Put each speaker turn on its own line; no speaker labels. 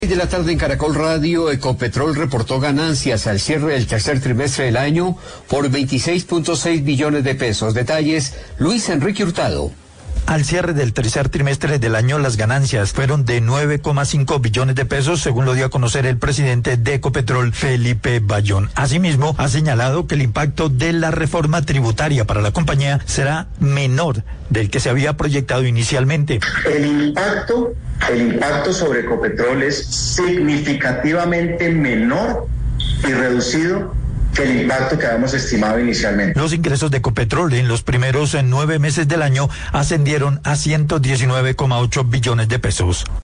De la tarde en Caracol Radio, Ecopetrol reportó ganancias al cierre del tercer trimestre del año por 26.6 billones de pesos. Detalles, Luis Enrique Hurtado.
Al cierre del tercer trimestre del año, las ganancias fueron de 9,5 billones de pesos, según lo dio a conocer el presidente de Ecopetrol, Felipe Bayón. Asimismo, ha señalado que el impacto de la reforma tributaria para la compañía será menor del que se había proyectado inicialmente.
El impacto sobre Ecopetrol es significativamente menor y reducido que el impacto que habíamos estimado inicialmente.
Los ingresos de Ecopetrol en los primeros 9 meses del año ascendieron a 119,8 billones de pesos.